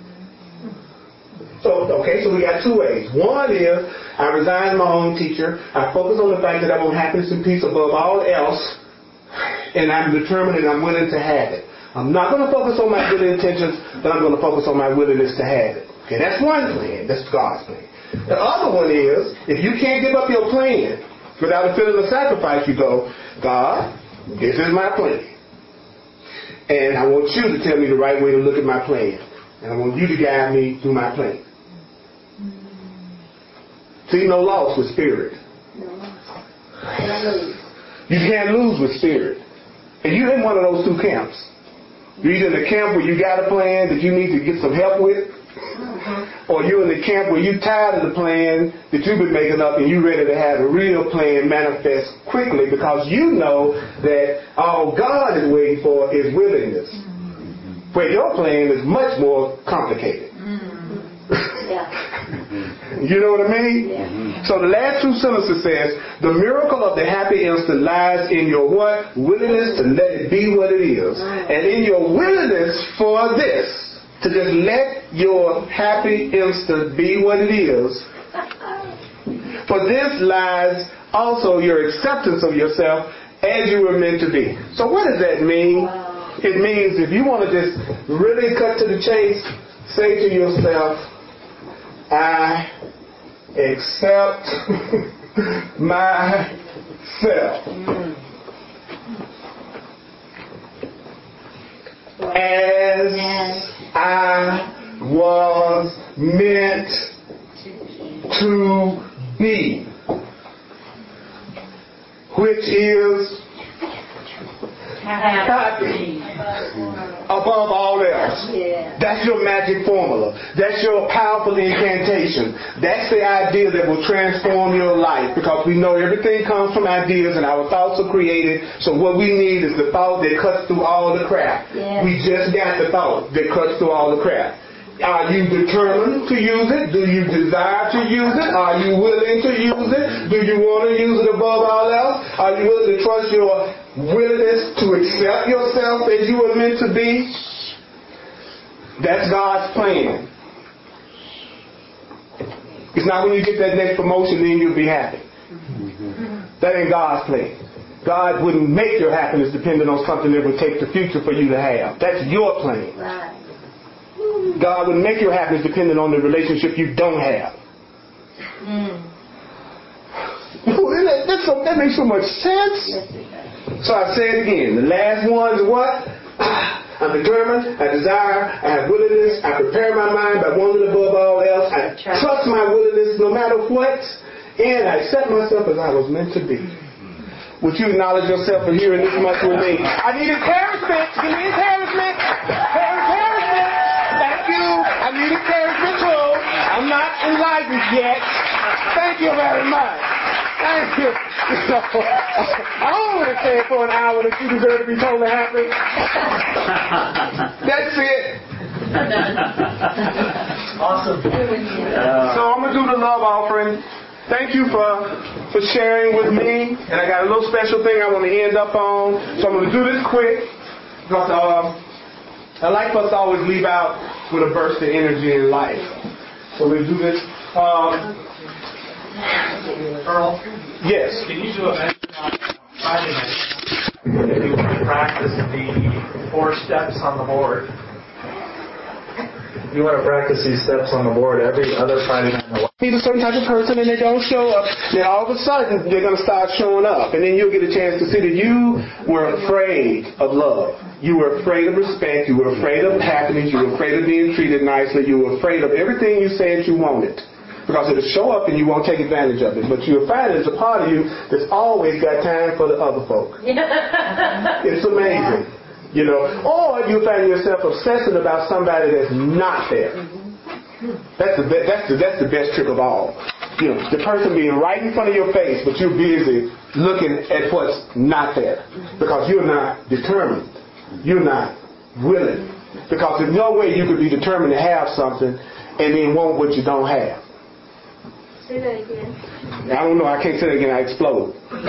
So we got two ways. One is I resign my own teacher. I focus on the fact that I want happiness and peace above all else, and I'm determined and I'm willing to have it. I'm not going to focus on my good intentions, but I'm going to focus on my willingness to have it. Okay, that's one plan. That's God's plan. The other one is, if you can't give up your plan without a feeling of sacrifice, you go, God, this is my plan. And I want you to tell me the right way to look at my plan. And I want you to guide me through my plan. See, no loss with spirit. You can't lose with spirit. And you're in one of those two camps. You're either in the camp where you got a plan that you need to get some help with, or you're in the camp where you're tired of the plan that you've been making up and you're ready to have a real plan manifest quickly because you know that all God is waiting for is willingness. Where your plan is much more complicated. You know what I mean? Yeah. So the last two sentences says, the miracle of the happy instant lies in your what? Willingness to let it be what it is. And in your willingness for this, to just let your happy instant be what it is. For this lies also your acceptance of yourself as you were meant to be. So what does that mean? Wow. It means if you want to just really cut to the chase, say to yourself, I accept myself as I was meant to be, which is happy above all else. That's your magic formula. That's your powerful incantation. That's the idea that will transform your life, because we know everything comes from ideas and our thoughts are created. So what we need is the thought that cuts through all the crap. We just got the thought that cuts through all the crap. Are you determined to use it? Do you desire to use it? Are you willing to use it? Do you want to use it above all else? Are you willing to trust your willingness to accept yourself as you were meant to be, that's God's plan. It's not when you get that next promotion then you'll be happy. That ain't God's plan. God wouldn't make your happiness dependent on something that would take the future for you to have. That's your plan. God would make your happiness dependent on the relationship you don't have. That makes so much sense. So I say it again. The last one is what? I'm determined, I desire, I have willingness, I prepare my mind by wanting above all else, I trust my willingness no matter what, and I accept myself as I was meant to be. Would you acknowledge yourself for hearing this much with me? I need encouragement. Give me encouragement. Encouragement. Thank you. I need encouragement too. I'm not enlightened yet. Thank you very much. Thank you. I don't want to say it for an hour that you deserve to be totally happy. That's it. Awesome. So I'm going to do the love offering. Thank you for sharing with me. And I got a little special thing I want to end up on. So I'm going to do this quick. Because I like for us to always leave out with a burst of energy in life. So we'll do this. Earl? Yes. Can you do a mention on Friday night? You practice the 4 steps on the board. You want to practice these steps on the board every other Friday night. Meet a certain type of person and they don't show up. Then all of a sudden they're going to start showing up. And then you'll get a chance to see that you were afraid of love. You were afraid of respect. You were afraid of happiness. You were afraid of being treated nicely. You were afraid of everything you said you wanted. Because it'll show up and you won't take advantage of it. But you'll find there's a part of you that's always got time for the other folk. It's amazing. You know, or you find yourself obsessing about somebody that's not there. That's the best trick of all. You know, the person being right in front of your face, but you're busy looking at what's not there because you're not determined. You're not willing. Because there's no way you could be determined to have something and then want what you don't have. Say that again. I don't know. I can't say that again. I explode.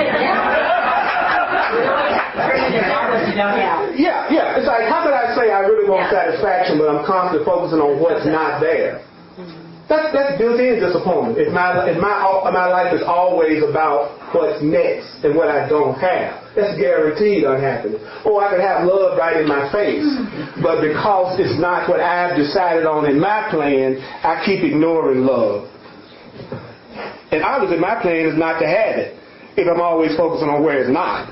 Yeah. It's like, how could I say I really want satisfaction, but I'm constantly focusing on what's not there? That's built-in disappointment. If my life is always about what's next and what I don't have, that's guaranteed unhappiness. Or I could have love right in my face, but because it's not what I've decided on in my plan, I keep ignoring love. And obviously my plan is not to have it if I'm always focusing on where it's not.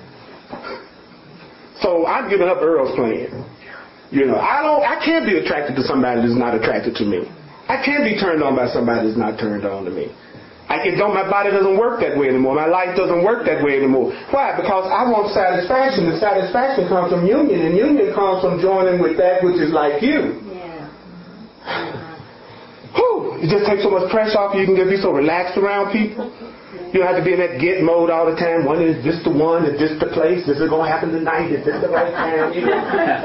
So I'm giving up Earl's plan. You know, I can't be attracted to somebody that's not attracted to me. I can't be turned on by somebody that's not turned on to me. My body doesn't work that way anymore. My life doesn't work that way anymore. Why? Because I want satisfaction. And satisfaction comes from union. And union comes from joining with that which is like you. It just takes so much pressure off you. You can just be so relaxed around people. You don't have to be in that get mode all the time. Is this the one? Is this the place? Is it going to happen tonight? Is this the right time? You know?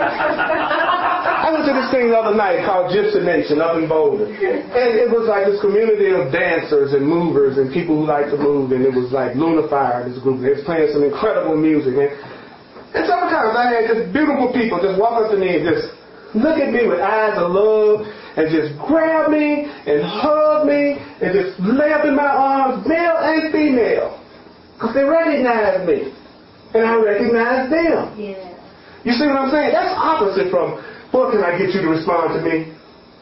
I went to this thing the other night called Gypsy Nation up in Boulder. And it was like this community of dancers and movers and people who like to move. And it was like Luna Fire, this group. They was playing some incredible music. And sometimes I had just beautiful people just walk up to me and just look at me with eyes of love and just grab me and hug me and just lay up in my arms, male and female. Because they recognize me. And I recognize them. Yeah. You see what I'm saying? That's opposite from, what can I get you to respond to me?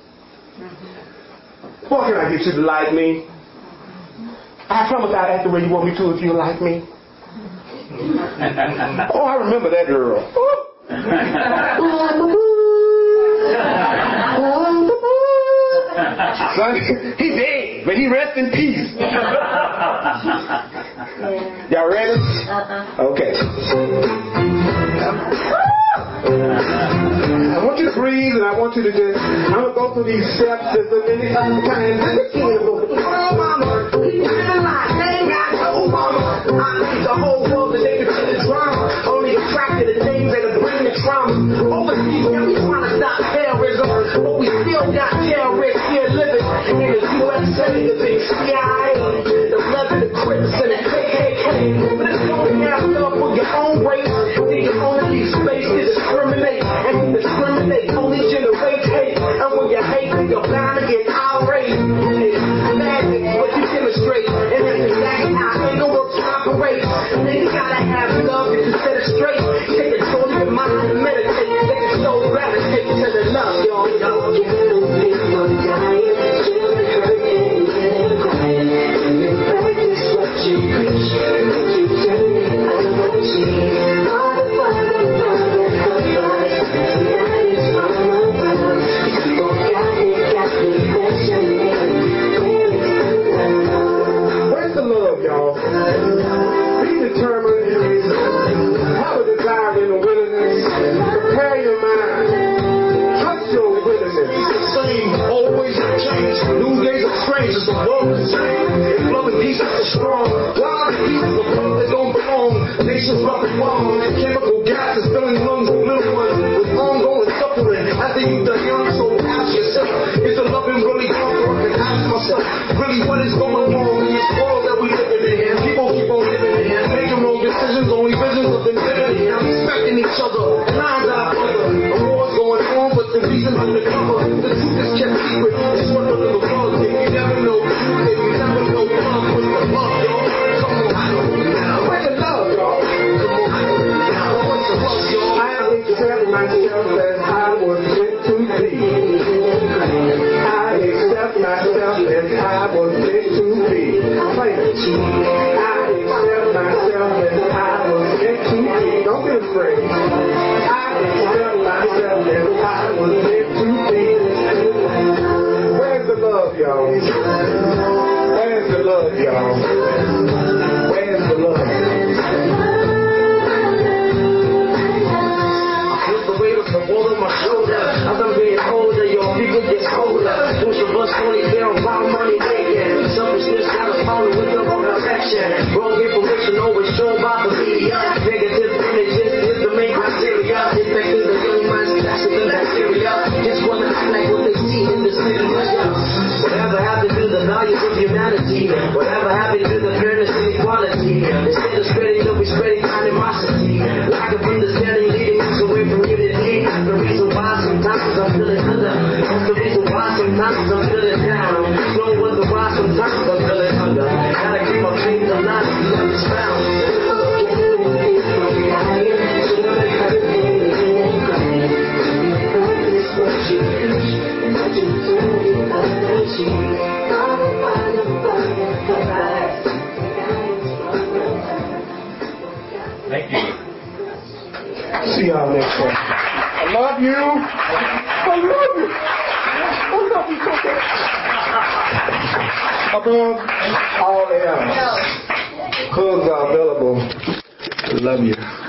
What can I get you to like me? I promise I'll act the way you want me to if you like me. Oh, I remember that girl. Son, he dead, but he rests in peace. Y'all ready? Okay. I want you to breathe, and I want you to just, I'm going to go through these steps as many times as oh, mama, you living like they ain't got no mama. I need the whole world to take it to the drama. Only attracted to things that'll bring the trauma. Overseas, yeah, we trying to stop terrorism, but we still got terrorists here living in the USA, the CIA, the Bloods and the Crips and the KKK. But it's only have love for your own race. love is same. Love and peace is strong. Wild and pieces of love that don't belong. Nations rough and wrong. And chemical gases filling lungs of little ones with ongoing suffering. As they use the young, so ask yourself, is the loving really gone? Or I can ask myself, really what is going wrong in this world that we living in? People keep on living in, making wrong decisions, only visions of infinity. I'm respecting each other, lines are other. A war's going on, but the reason's undercover. The truth is kept secret, it's swept under the rug. If you never know truth, if you never know love, what's the love, y'all? Come on, I know now. Where's the love, y'all? Come on, I know now. What's the love, y'all? I accept myself as I was meant to be. I accept myself as I was meant to be. I accept myself as I was meant to be. Don't be afraid. I accept myself as I was meant to be. Where's the love, y'all? Where's the love, y'all? Where's the love? The wall on my shoulder. As I'm getting older, your people get colder. Most of us only care about money making. Selfishness got us falling with the wrong direction. Wrong information always shown by the media. Negative images is the main criteria. Infecting the young minds, faster than bacteria. Just wanna act like what they see in the city. Whatever happened to the values of humanity? Whatever happened to the fairness and equality? Instead of spreading love, we spreading animosity. Lack of understanding leading us away from unity. That's the reason why sometimes I'm feeling under. That's the reason why sometimes I'm feeling down. No wonder why sometimes I'm feeling under. Gotta keep my faith alive to love is found. Thank you. See y'all next time. I love you. I love you. I love you so much. Above all else, hugs are available. I love you.